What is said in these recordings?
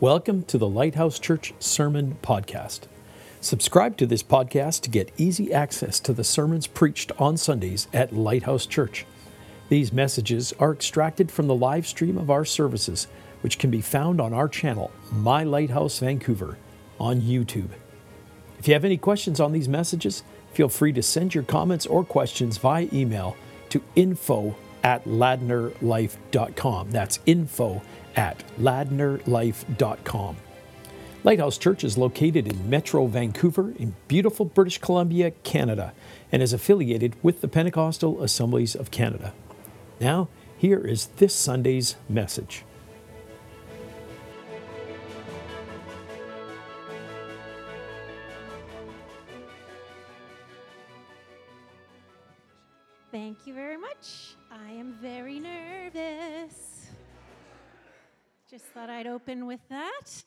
Welcome to the Lighthouse Church Sermon Podcast. Subscribe to this podcast to get easy access to the sermons preached on Sundays at Lighthouse Church. These messages are extracted from the live stream of our services, which can be found on our channel, My Lighthouse Vancouver, on YouTube. If you have any questions on these messages, feel free to send your comments or questions via email to info@ladnerlife.com. That's info@ladnerlife.com. Lighthouse Church is located in Metro Vancouver in beautiful British Columbia, Canada, and is affiliated with the Pentecostal Assemblies of Canada. Now, here is this Sunday's message. Thank you very much. I am very nervous. Just thought I'd open with that.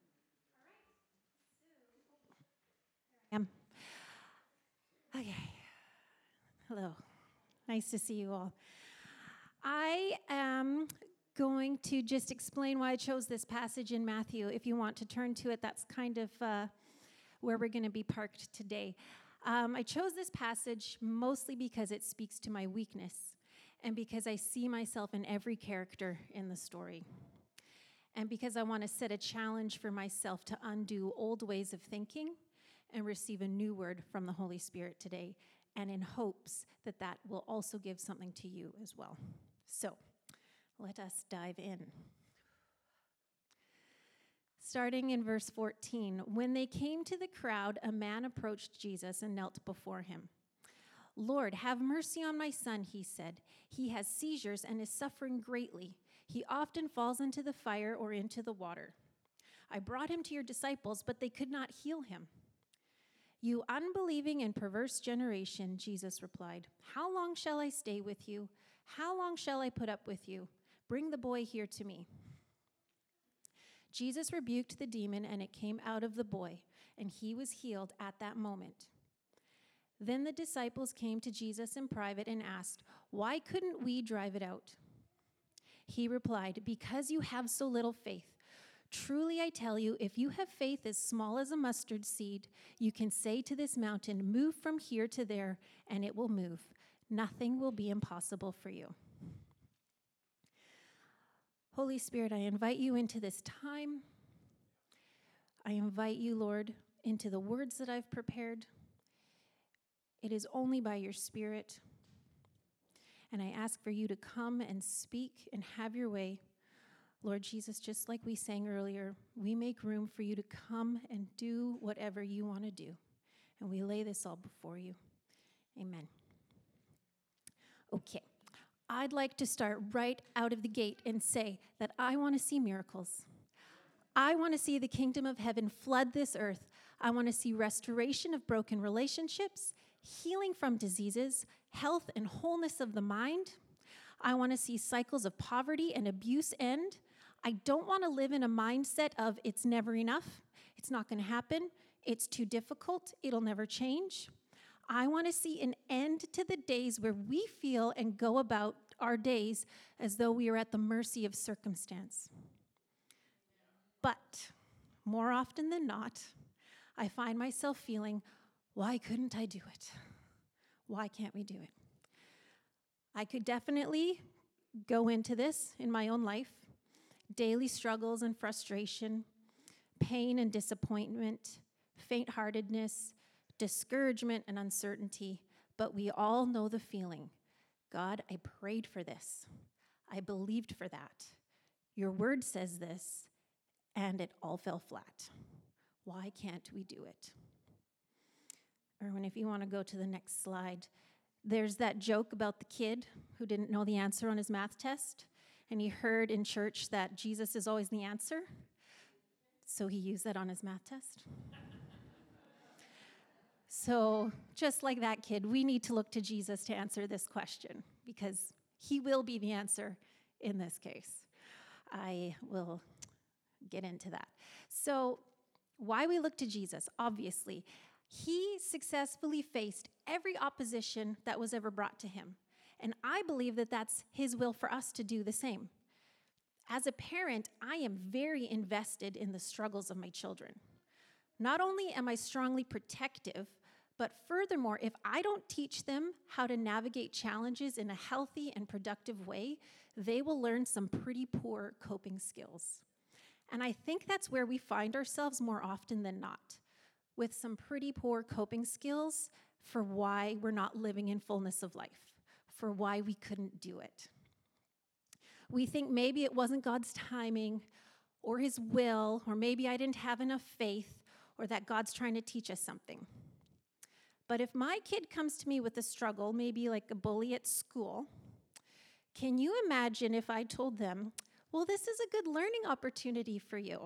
Okay. Hello. Nice to see you all. I am going to just explain why I chose this passage in Matthew. If you want to turn to it, that's kind of where we're going to be parked today. I chose this passage mostly because it speaks to my weakness and because I see myself in every character in the story. And because I want to set a challenge for myself to undo old ways of thinking and receive a new word from the Holy Spirit today, and in hopes that that will also give something to you as well. So, let us dive in. Starting in verse 14, when they came to the crowd, a man approached Jesus and knelt before him. "Lord, have mercy on my son," he said. "He has seizures and is suffering greatly. He often falls into the fire or into the water. I brought him to your disciples, but they could not heal him." "You unbelieving and perverse generation," Jesus replied, "how long shall I stay with you? How long shall I put up with you? Bring the boy here to me." Jesus rebuked the demon, and it came out of the boy, and he was healed at that moment. Then the disciples came to Jesus in private and asked, "Why couldn't we drive it out?" He replied, "Because you have so little faith. Truly I tell you, if you have faith as small as a mustard seed, you can say to this mountain, 'Move from here to there,' and it will move. Nothing will be impossible for you." Holy Spirit, I invite you into this time. I invite you, Lord, into the words that I've prepared. It is only by your Spirit. And I ask for you to come and speak and have your way. Lord Jesus, just like we sang earlier, we make room for you to come and do whatever you want to do. And we lay this all before you. Amen. Okay. I'd like to start right out of the gate and say that I want to see miracles. I want to see the kingdom of heaven flood this earth. I want to see restoration of broken relationships, healing from diseases, health and wholeness of the mind. I want to see cycles of poverty and abuse end. I don't want to live in a mindset of it's never enough, it's not going to happen, it's too difficult, it'll never change. I want to see an end to the days where we feel and go about our days as though we are at the mercy of circumstance. But more often than not, I find myself feeling, why couldn't I do it? Why can't we do it? I could definitely go into this in my own life. Daily struggles and frustration, pain and disappointment, faint-heartedness, discouragement and uncertainty, but we all know the feeling. God, I prayed for this. I believed for that. Your word says this, and it all fell flat. Why can't we do it? Erwin, if you want to go to the next slide. There's that joke about the kid who didn't know the answer on his math test, and he heard in church that Jesus is always the answer, so he used that on his math test. So just like that kid, we need to look to Jesus to answer this question because he will be the answer in this case. I will get into that. So why we look to Jesus, obviously, he successfully faced every opposition that was ever brought to him. And I believe that that's his will for us to do the same. As a parent, I am very invested in the struggles of my children. Not only am I strongly protective, but furthermore, if I don't teach them how to navigate challenges in a healthy and productive way, they will learn some pretty poor coping skills. And I think that's where we find ourselves more often than not, with some pretty poor coping skills for why we're not living in fullness of life, for why we couldn't do it. We think maybe it wasn't God's timing or his will, or maybe I didn't have enough faith, or that God's trying to teach us something. But if my kid comes to me with a struggle, maybe like a bully at school, can you imagine if I told them, well, this is a good learning opportunity for you?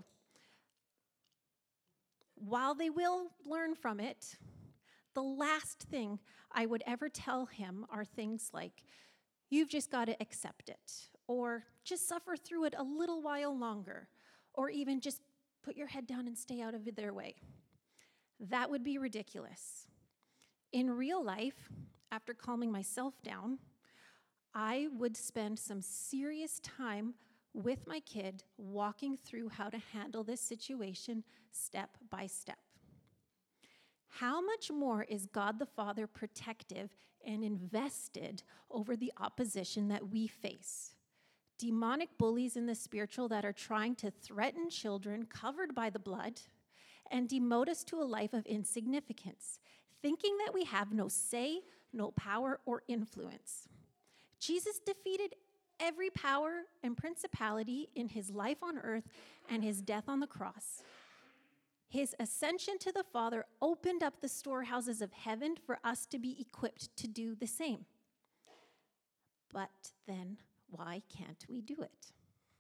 While they will learn from it, the last thing I would ever tell him are things like, you've just got to accept it, or just suffer through it a little while longer, or even just put your head down and stay out of their way. That would be ridiculous. In real life, after calming myself down, I would spend some serious time with my kid walking through how to handle this situation step by step. How much more is God the Father protective and invested over the opposition that we face? Demonic bullies in the spiritual that are trying to threaten children covered by the blood and demote us to a life of insignificance, thinking that we have no say, no power, or influence. Jesus defeated every power and principality in his life on earth and his death on the cross. His ascension to the Father opened up the storehouses of heaven for us to be equipped to do the same. But then, why can't we do it?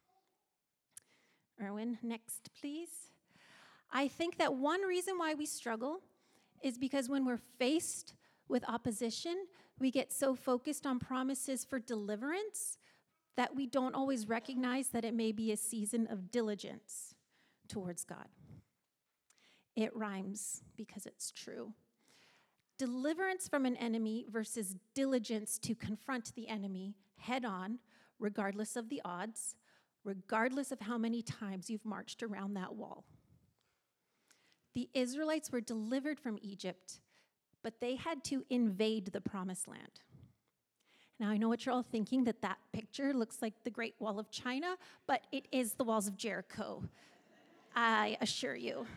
Erwin, next, please. I think that one reason why we struggle is because when we're faced with opposition, we get so focused on promises for deliverance that we don't always recognize that it may be a season of diligence towards God. It rhymes because it's true. Deliverance from an enemy versus diligence to confront the enemy head on, regardless of the odds, regardless of how many times you've marched around that wall. The Israelites were delivered from Egypt, but they had to invade the promised land. Now, I know what you're all thinking, that picture looks like the Great Wall of China, but it is the walls of Jericho, I assure you.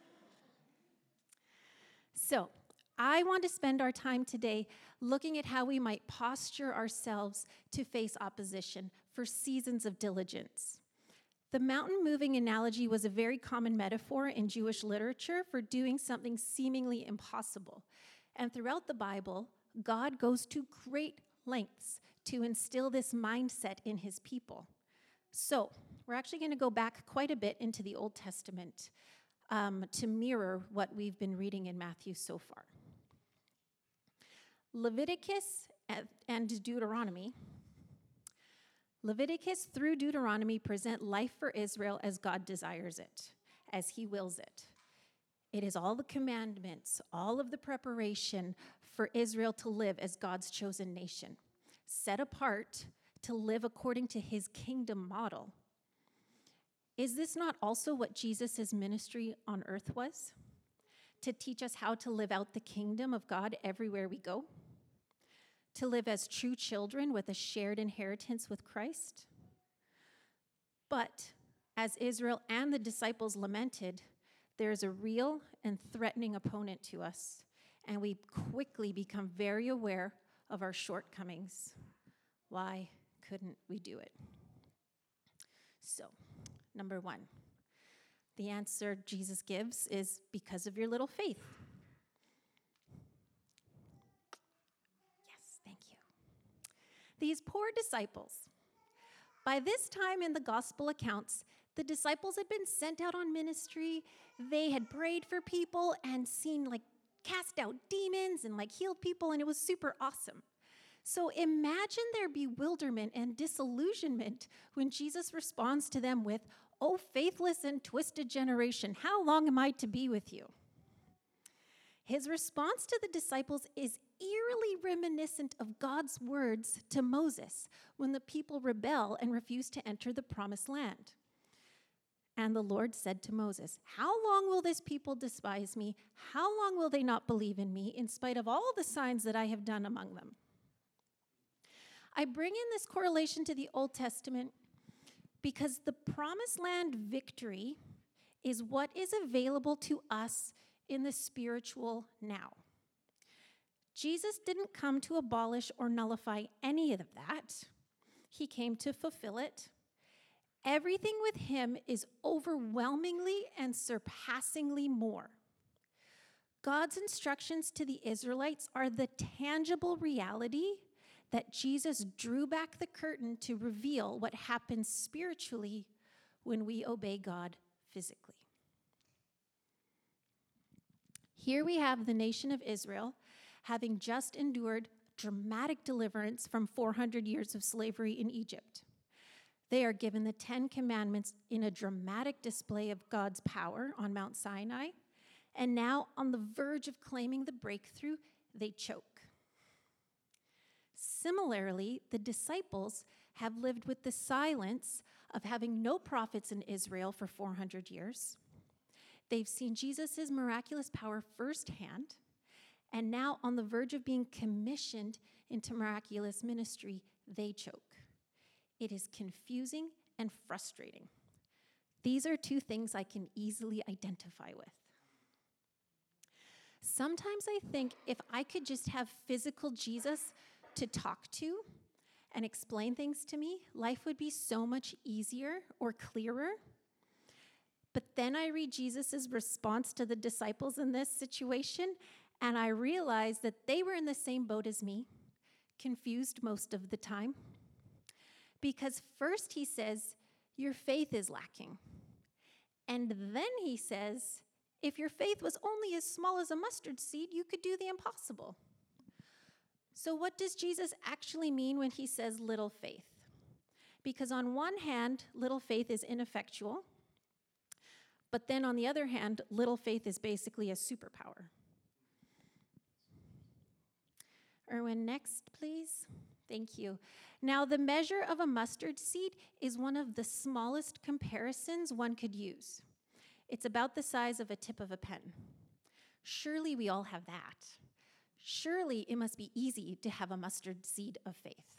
So, I want to spend our time today looking at how we might posture ourselves to face opposition for seasons of diligence. The mountain moving analogy was a very common metaphor in Jewish literature for doing something seemingly impossible. And throughout the Bible, God goes to great lengths to instill this mindset in his people. So, we're actually going to go back quite a bit into the Old Testament to mirror what we've been reading in Matthew so far. Leviticus and Deuteronomy. Leviticus through Deuteronomy present life for Israel as God desires it, as he wills it. It is all the commandments, all of the preparation for Israel to live as God's chosen nation, set apart to live according to his kingdom model. Is this not also what Jesus' ministry on earth was? To teach us how to live out the kingdom of God everywhere we go? To live as true children with a shared inheritance with Christ? But as Israel and the disciples lamented, there is a real and threatening opponent to us, and we quickly become very aware of our shortcomings. Why couldn't we do it? So, number one, the answer Jesus gives is because of your little faith. Yes, thank you. These poor disciples. By this time in the gospel accounts, the disciples had been sent out on ministry. They had prayed for people and seen cast out demons and healed people, and it was super awesome. So imagine their bewilderment and disillusionment when Jesus responds to them with, "Oh, faithless and twisted generation, how long am I to be with you?" His response to the disciples is eerily reminiscent of God's words to Moses when the people rebel and refuse to enter the promised land. And the Lord said to Moses, "How long will this people despise me? How long will they not believe in me in spite of all the signs that I have done among them?" I bring in this correlation to the Old Testament because the promised land victory is what is available to us in the spiritual now. Jesus didn't come to abolish or nullify any of that. He came to fulfill it. Everything with him is overwhelmingly and surpassingly more. God's instructions to the Israelites are the tangible reality that Jesus drew back the curtain to reveal what happens spiritually when we obey God physically. Here we have the nation of Israel having just endured dramatic deliverance from 400 years of slavery in Egypt. They are given the 10 Commandments in a dramatic display of God's power on Mount Sinai, and now on the verge of claiming the breakthrough, they choke. Similarly, the disciples have lived with the silence of having no prophets in Israel for 400 years. They've seen Jesus' miraculous power firsthand, and now on the verge of being commissioned into miraculous ministry, they choke. It is confusing and frustrating. These are two things I can easily identify with. Sometimes I think if I could just have physical Jesus to talk to and explain things to me, life would be so much easier or clearer. But then I read Jesus' response to the disciples in this situation, and I realize that they were in the same boat as me, confused most of the time. Because first he says, your faith is lacking. And then he says, if your faith was only as small as a mustard seed, you could do the impossible. So what does Jesus actually mean when he says little faith? Because on one hand, little faith is ineffectual. But then on the other hand, little faith is basically a superpower. Erwin, next, please. Thank you. Now, the measure of a mustard seed is one of the smallest comparisons one could use. It's about the size of a tip of a pen. Surely we all have that. Surely it must be easy to have a mustard seed of faith.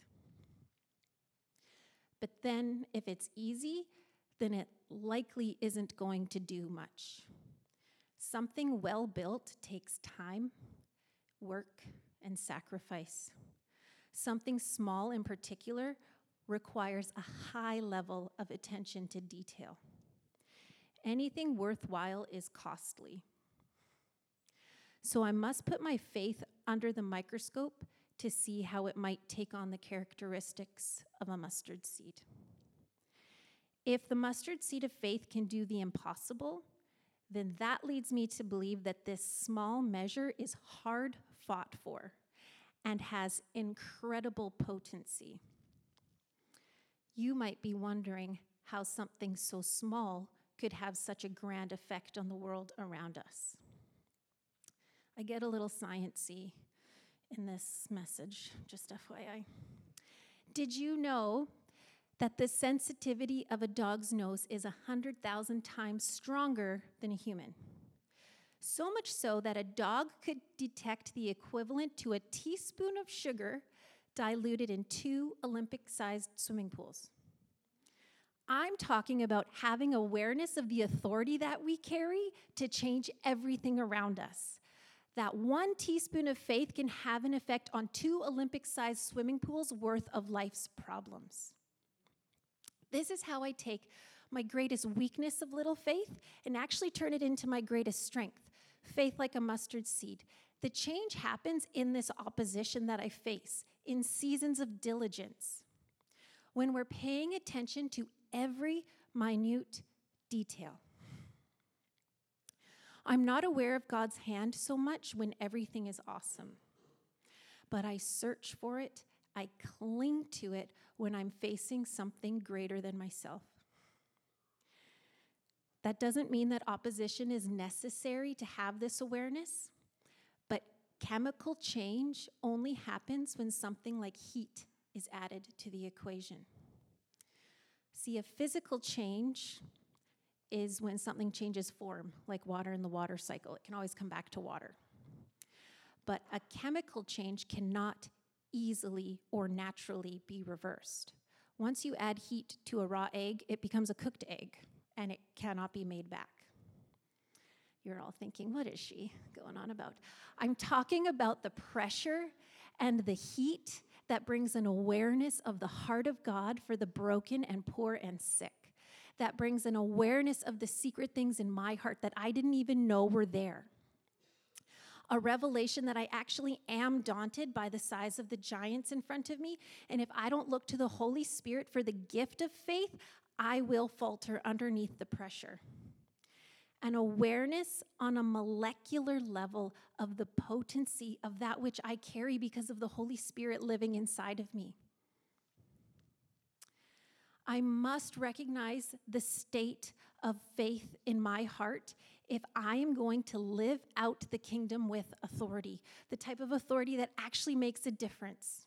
But then, if it's easy, then it likely isn't going to do much. Something well built takes time, work, and sacrifice. Something small in particular requires a high level of attention to detail. Anything worthwhile is costly. So I must put my faith under the microscope to see how it might take on the characteristics of a mustard seed. If the mustard seed of faith can do the impossible, then that leads me to believe that this small measure is hard fought for and has incredible potency. You might be wondering how something so small could have such a grand effect on the world around us. I get a little science-y in this message, just FYI. Did you know that the sensitivity of a dog's nose is 100,000 times stronger than a human? So much so that a dog could detect the equivalent to a teaspoon of sugar diluted in 2 Olympic-sized swimming pools. I'm talking about having awareness of the authority that we carry to change everything around us. That 1 teaspoon of faith can have an effect on 2 Olympic-sized swimming pools worth of life's problems. This is how I take my greatest weakness of little faith and actually turn it into my greatest strength. Faith like a mustard seed. The change happens in this opposition that I face, in seasons of diligence, when we're paying attention to every minute detail. I'm not aware of God's hand so much when everything is awesome, but I search for it, I cling to it when I'm facing something greater than myself. That doesn't mean that opposition is necessary to have this awareness, but chemical change only happens when something like heat is added to the equation. See, a physical change is when something changes form, like water in the water cycle. It can always come back to water. But a chemical change cannot easily or naturally be reversed. Once you add heat to a raw egg, it becomes a cooked egg, and it cannot be made back. You're all thinking, what is she going on about? I'm talking about the pressure and the heat that brings an awareness of the heart of God for the broken and poor and sick. That brings an awareness of the secret things in my heart that I didn't even know were there. A revelation that I actually am daunted by the size of the giants in front of me. And if I don't look to the Holy Spirit for the gift of faith, I will falter underneath the pressure. An awareness on a molecular level of the potency of that which I carry because of the Holy Spirit living inside of me. I must recognize the state of faith in my heart if I am going to live out the kingdom with authority, the type of authority that actually makes a difference.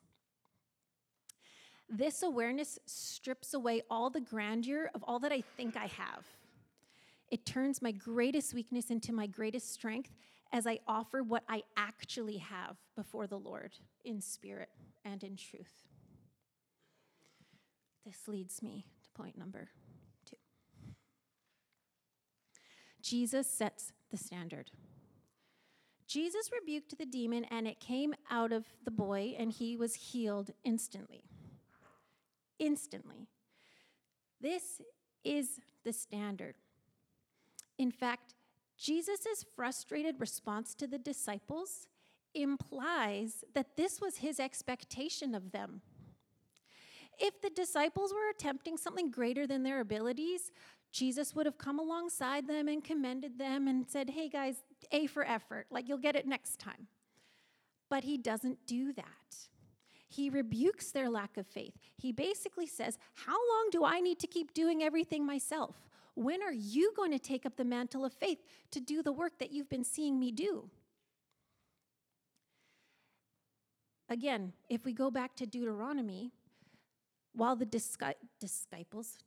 This awareness strips away all the grandeur of all that I think I have. It turns my greatest weakness into my greatest strength as I offer what I actually have before the Lord in spirit and in truth. This leads me to point number 2. Jesus sets the standard. Jesus rebuked the demon, and it came out of the boy, and he was healed instantly. Instantly. This is the standard. In fact, Jesus' frustrated response to the disciples implies that this was his expectation of them. If the disciples were attempting something greater than their abilities, Jesus would have come alongside them and commended them and said, hey guys, A for effort, like you'll get it next time. But he doesn't do that. He rebukes their lack of faith. He basically says, how long do I need to keep doing everything myself? When are you going to take up the mantle of faith to do the work that you've been seeing me do? Again, if we go back to Deuteronomy, while the disciples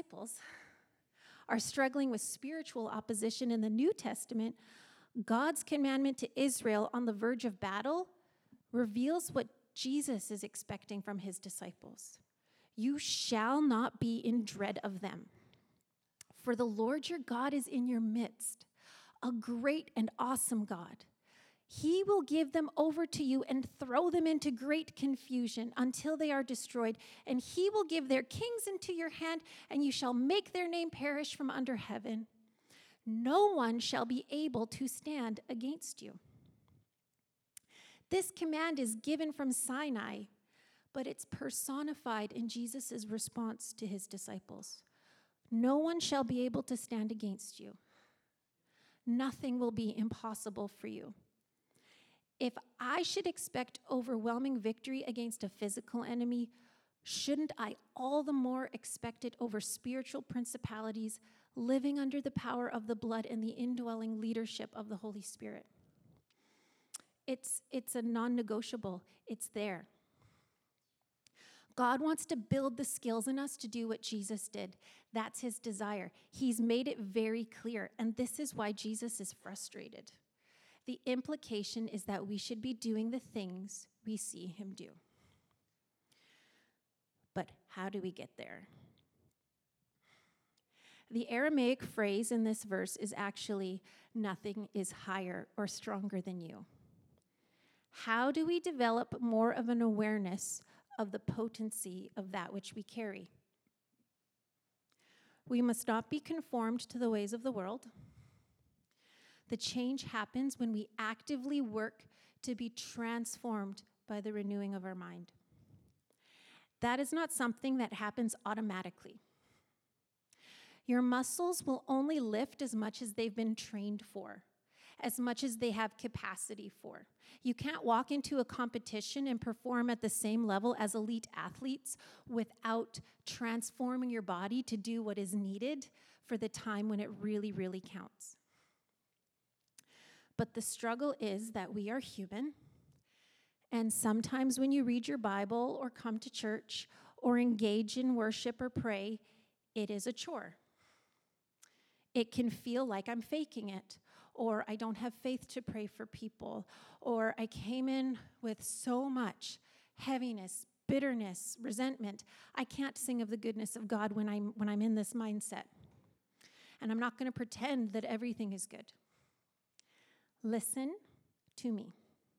are struggling with spiritual opposition in the New Testament, God's commandment to Israel on the verge of battle reveals what Jesus is expecting from his disciples. You shall not be in dread of them, for the Lord your God is in your midst, a great and awesome God. He will give them over to you and throw them into great confusion until they are destroyed. And he will give their kings into your hand, and you shall make their name perish from under heaven. No one shall be able to stand against you. This command is given from Sinai, but it's personified in Jesus' response to his disciples. No one shall be able to stand against you. Nothing will be impossible for you. If I should expect overwhelming victory against a physical enemy, shouldn't I all the more expect it over spiritual principalities living under the power of the blood and the indwelling leadership of the Holy Spirit? It's a non-negotiable. It's there. God wants to build the skills in us to do what Jesus did. That's his desire. He's made it very clear, and this is why Jesus is frustrated. The implication is that we should be doing the things we see him do. But how do we get there? The Aramaic phrase in this verse is actually, nothing is higher or stronger than you. How do we develop more of an awareness of the potency of that which we carry? We must not be conformed to the ways of the world. The change happens when we actively work to be transformed by the renewing of our mind. That is not something that happens automatically. Your muscles will only lift as much as they've been trained for, as much as they have capacity for. You can't walk into a competition and perform at the same level as elite athletes without transforming your body to do what is needed for the time when it really, really counts. But the struggle is that we are human. And sometimes when you read your Bible or come to church or engage in worship or pray, it is a chore. It can feel like I'm faking it, or I don't have faith to pray for people, or I came in with so much heaviness, bitterness, resentment. I can't sing of the goodness of God when I'm in this mindset. And I'm not going to pretend that everything is good. Listen to me.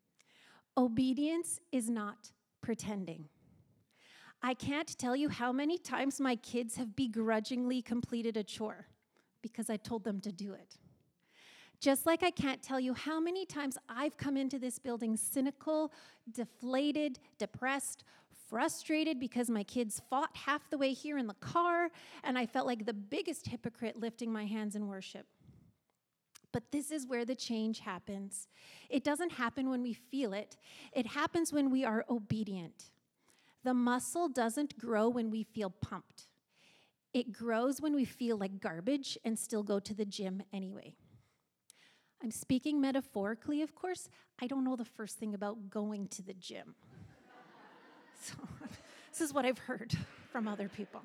Obedience is not pretending. I can't tell you how many times my kids have begrudgingly completed a chore because I told them to do it. Just like I can't tell you how many times I've come into this building cynical, deflated, depressed, frustrated because my kids fought half the way here in the car, and I felt like the biggest hypocrite lifting my hands in worship. But this is where the change happens. It doesn't happen when we feel it. It happens when we are obedient. The muscle doesn't grow when we feel pumped. It grows when we feel like garbage and still go to the gym anyway. I'm speaking metaphorically, of course. I don't know the first thing about going to the gym. So this is what I've heard from other people.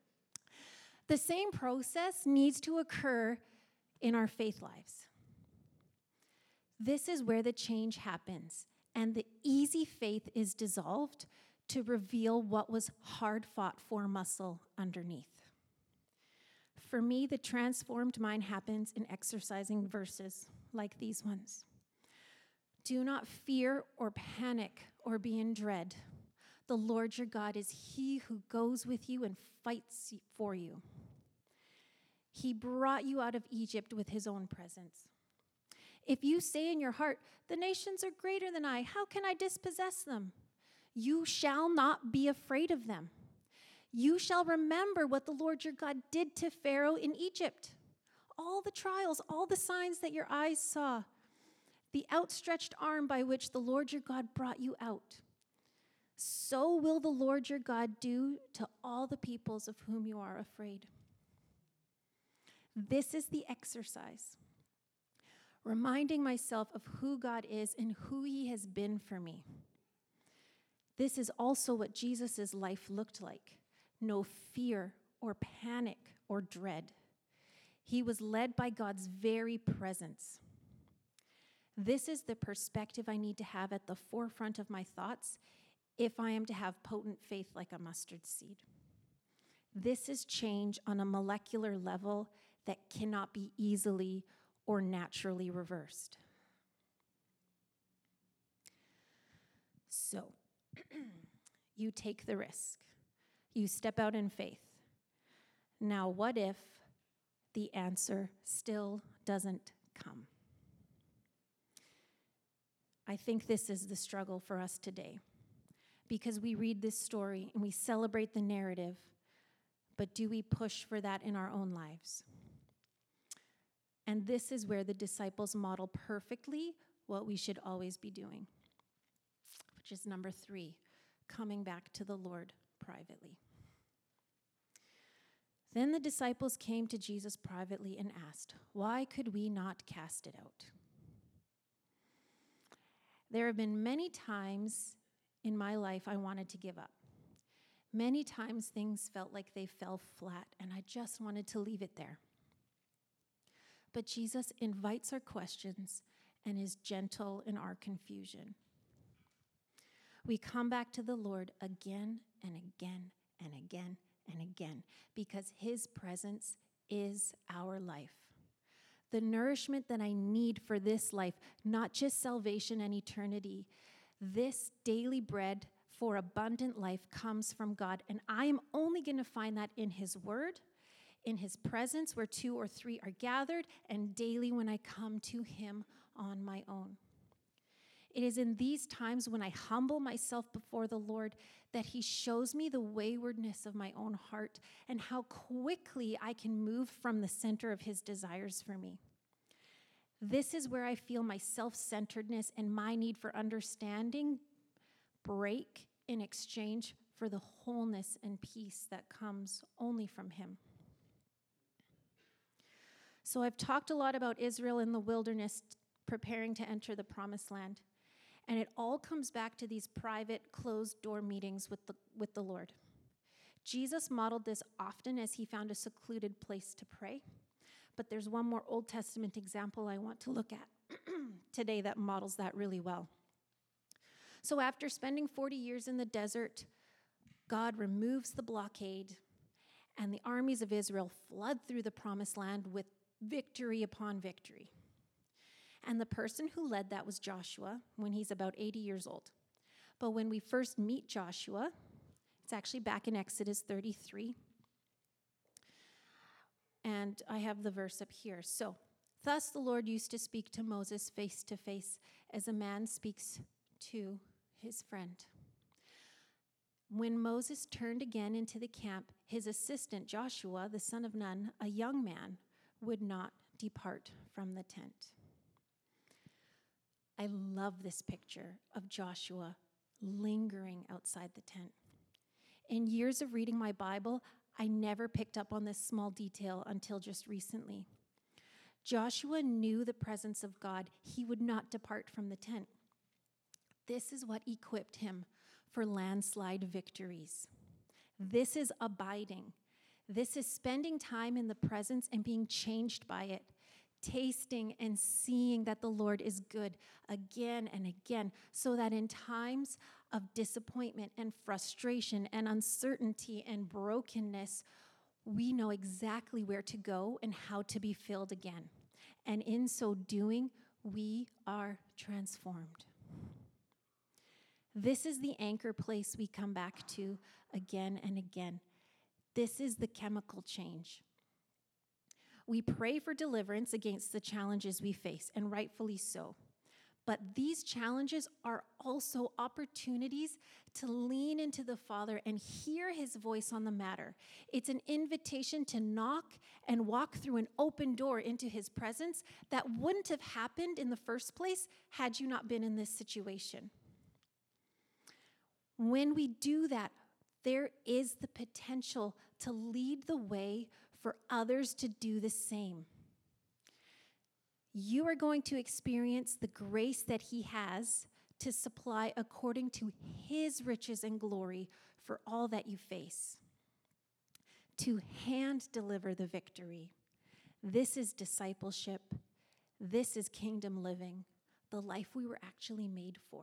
The same process needs to occur in our faith lives. This is where the change happens, and the easy faith is dissolved to reveal what was hard-fought for muscle underneath. For me, the transformed mind happens in exercising verses like these ones. Do not fear or panic or be in dread. The Lord your God is he who goes with you and fights for you. He brought you out of Egypt with his own presence. If you say in your heart, the nations are greater than I, how can I dispossess them? You shall not be afraid of them. You shall remember what the Lord your God did to Pharaoh in Egypt. All the trials, all the signs that your eyes saw, the outstretched arm by which the Lord your God brought you out. So will the Lord your God do to all the peoples of whom you are afraid. This is the exercise. Reminding myself of who God is and who he has been for me. This is also what Jesus' life looked like. No fear or panic or dread. He was led by God's very presence. This is the perspective I need to have at the forefront of my thoughts if I am to have potent faith like a mustard seed. This is change on a molecular level that cannot be easily or naturally reversed. So, you take the risk. You step out in faith. Now, what if the answer still doesn't come? I think this is the struggle for us today, because we read this story and we celebrate the narrative, but do we push for that in our own lives? And this is where the disciples model perfectly what we should always be doing, which is number 3, coming back to the Lord privately. Then the disciples came to Jesus privately and asked, "Why could we not cast it out?" There have been many times in my life I wanted to give up. Many times things felt like they fell flat, and I just wanted to leave it there. But Jesus invites our questions and is gentle in our confusion. We come back to the Lord again and again and again and again because his presence is our life. The nourishment that I need for this life, not just salvation and eternity. This daily bread for abundant life comes from God, and I am only going to find that in his word, in his presence where 2 or 3 are gathered, and daily when I come to him on my own. It is in these times when I humble myself before the Lord that he shows me the waywardness of my own heart and how quickly I can move from the center of his desires for me. This is where I feel my self-centeredness and my need for understanding break in exchange for the wholeness and peace that comes only from him. So I've talked a lot about Israel in the wilderness preparing to enter the promised land. And it all comes back to these private, closed-door meetings with the Lord. Jesus modeled this often as he found a secluded place to pray. But there's one more Old Testament example I want to look at today that models that really well. So after spending 40 years in the desert, God removes the blockade, and the armies of Israel flood through the promised land with victory upon victory. And the person who led that was Joshua when he's about 80 years old. But when we first meet Joshua, it's actually back in Exodus 33. And I have the verse up here. So, thus the Lord used to speak to Moses face to face as a man speaks to his friend. When Moses turned again into the camp, his assistant Joshua, the son of Nun, a young man, would not depart from the tent. I love this picture of Joshua lingering outside the tent. In years of reading my Bible, I never picked up on this small detail until just recently. Joshua knew the presence of God. He would not depart from the tent. This is what equipped him for landslide victories. This is abiding. This is spending time in the presence and being changed by it, tasting and seeing that the Lord is good again and again, so that in times of disappointment and frustration and uncertainty and brokenness, we know exactly where to go and how to be filled again. And in so doing, we are transformed. This is the anchor place we come back to again and again. This is the chemical change. We pray for deliverance against the challenges we face, and rightfully so. But these challenges are also opportunities to lean into the Father and hear his voice on the matter. It's an invitation to knock and walk through an open door into his presence that wouldn't have happened in the first place had you not been in this situation. When we do that, there is the potential to lead the way for others to do the same. You are going to experience the grace that he has to supply according to his riches and glory for all that you face. To hand deliver the victory. This is discipleship. This is kingdom living, the life we were actually made for.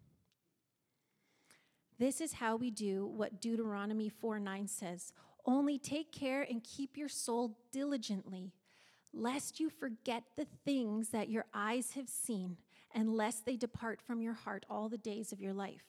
This is how we do what Deuteronomy 4:9 says. Only take care and keep your soul diligently, lest you forget the things that your eyes have seen, and lest they depart from your heart all the days of your life.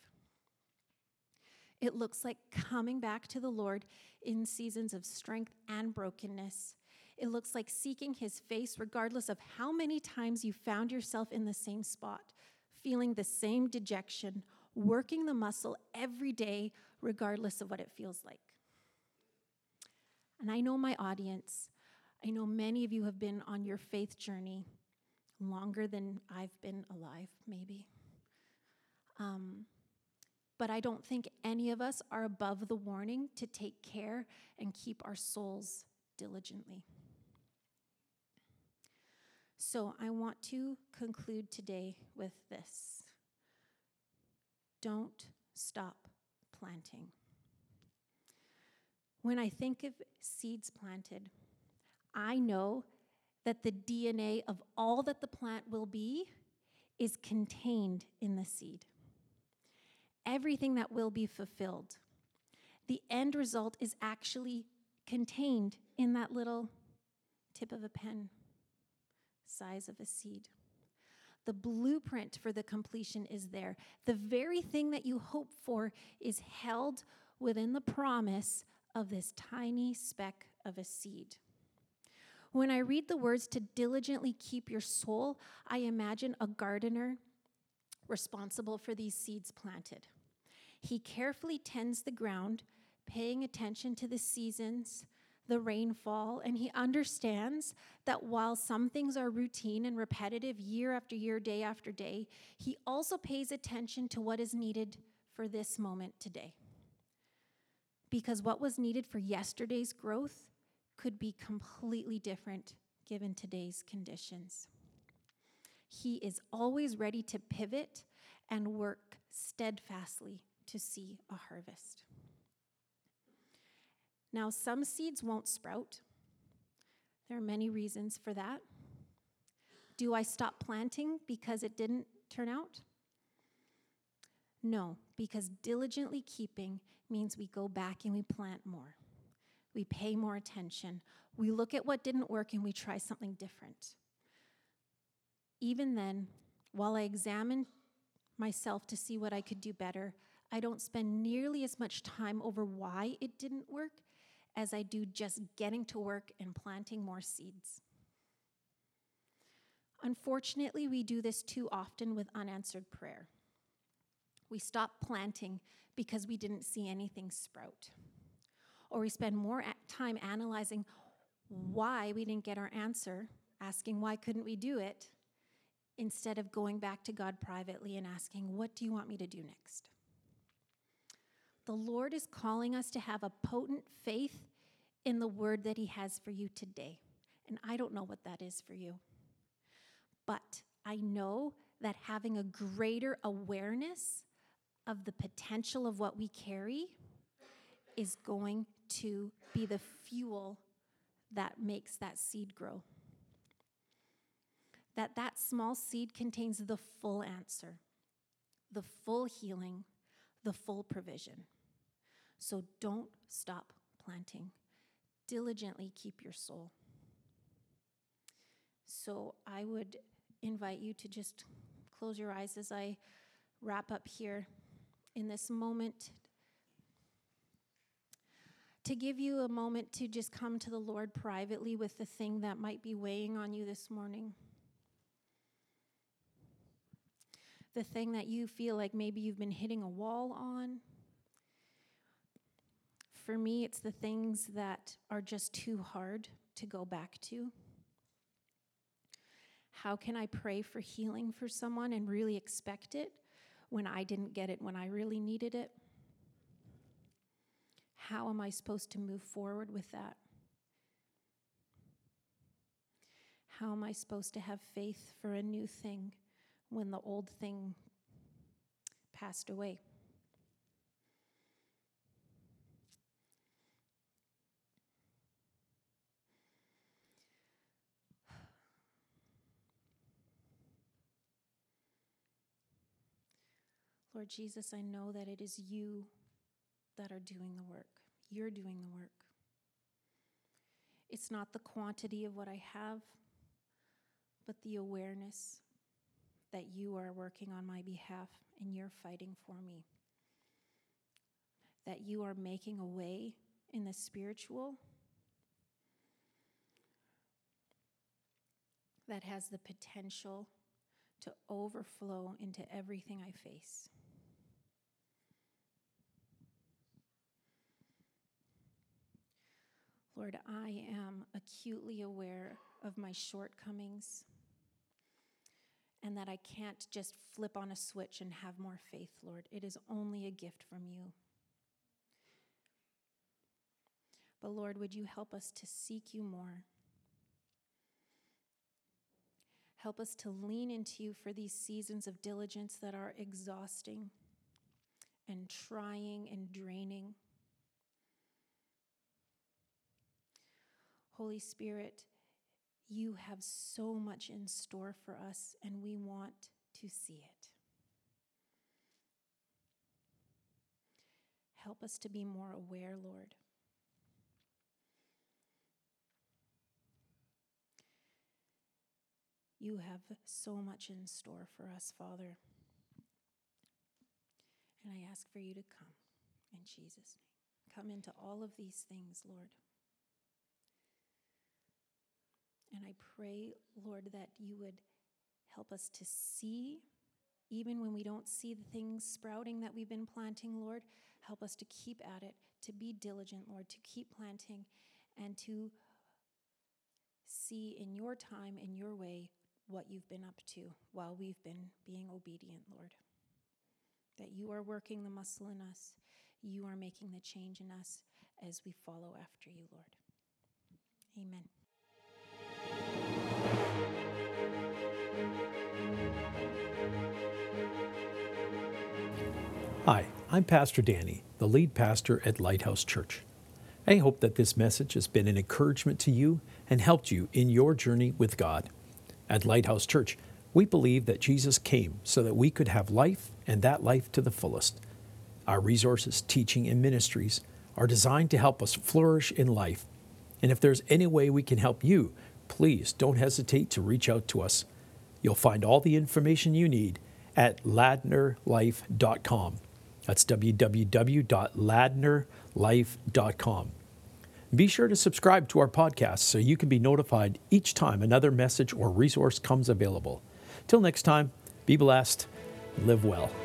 It looks like coming back to the Lord in seasons of strength and brokenness. It looks like seeking his face regardless of how many times you found yourself in the same spot, feeling the same dejection, working the muscle every day regardless of what it feels like. And I know my audience. I know many of you have been on your faith journey longer than I've been alive, maybe. But I don't think any of us are above the warning to take care and keep our souls diligently. So I want to conclude today with this. Don't stop planting. When I think of seeds planted, I know that the DNA of all that the plant will be is contained in the seed. Everything that will be fulfilled. The end result is actually contained in that little tip of a pen, size of a seed. The blueprint for the completion is there. The very thing that you hope for is held within the promise of this tiny speck of a seed. When I read the words to diligently keep your soul, I imagine a gardener responsible for these seeds planted. He carefully tends the ground, paying attention to the seasons, the rainfall, and he understands that while some things are routine and repetitive year after year, day after day, he also pays attention to what is needed for this moment today. Because what was needed for yesterday's growth could be completely different given today's conditions. He is always ready to pivot and work steadfastly to see a harvest. Now, some seeds won't sprout. There are many reasons for that. Do I stop planting because it didn't turn out? No, because diligently keeping means we go back and we plant more. We pay more attention. We look at what didn't work and we try something different. Even then, while I examine myself to see what I could do better, I don't spend nearly as much time over why it didn't work as I do just getting to work and planting more seeds. Unfortunately, we do this too often with unanswered prayer. We stop planting because we didn't see anything sprout. Or we spend more time analyzing why we didn't get our answer, asking why couldn't we do it, instead of going back to God privately and asking, what do you want me to do next? The Lord is calling us to have a potent faith in the word that he has for you today. And I don't know what that is for you. But I know that having a greater awareness of the potential of what we carry is going to be the fuel that makes that seed grow. That small seed contains the full answer, the full healing, the full provision. So don't stop planting. Diligently keep your soul. So I would invite you to just close your eyes as I wrap up here in this moment, to give you a moment to just come to the Lord privately with the thing that might be weighing on you this morning. The thing that you feel like maybe you've been hitting a wall on. For me, it's the things that are just too hard to go back to. How can I pray for healing for someone and really expect it when I didn't get it when I really needed it? How am I supposed to move forward with that? How am I supposed to have faith for a new thing when the old thing passed away? Lord Jesus, I know that it is you that are doing the work. You're doing the work. It's not the quantity of what I have, but the awareness that you are working on my behalf and you're fighting for me. That you are making a way in the spiritual that has the potential to overflow into everything I face. Lord, I am acutely aware of my shortcomings and that I can't just flip on a switch and have more faith, Lord. It is only a gift from you. But Lord, would you help us to seek you more? Help us to lean into you for these seasons of diligence that are exhausting and trying and draining. Holy Spirit, you have so much in store for us, and we want to see it. Help us to be more aware, Lord. You have so much in store for us, Father. And I ask for you to come in Jesus' name. Come into all of these things, Lord. And I pray, Lord, that you would help us to see, even when we don't see the things sprouting that we've been planting, Lord. Help us to keep at it, to be diligent, Lord, to keep planting, and to see in your time, in your way, what you've been up to while we've been being obedient, Lord. That you are working the muscle in us. You are making the change in us as we follow after you, Lord. Amen. Hi, I'm Pastor Danny, the lead pastor at Lighthouse Church. I hope that this message has been an encouragement to you and helped you in your journey with God. At Lighthouse Church, we believe that Jesus came so that we could have life and that life to the fullest. Our resources, teaching, and ministries are designed to help us flourish in life. And if there's any way we can help you, please don't hesitate to reach out to us. You'll find all the information you need at ladnerlife.com. That's www.ladnerlife.com. Be sure to subscribe to our podcast so you can be notified each time another message or resource comes available. Till next time, be blessed, live well.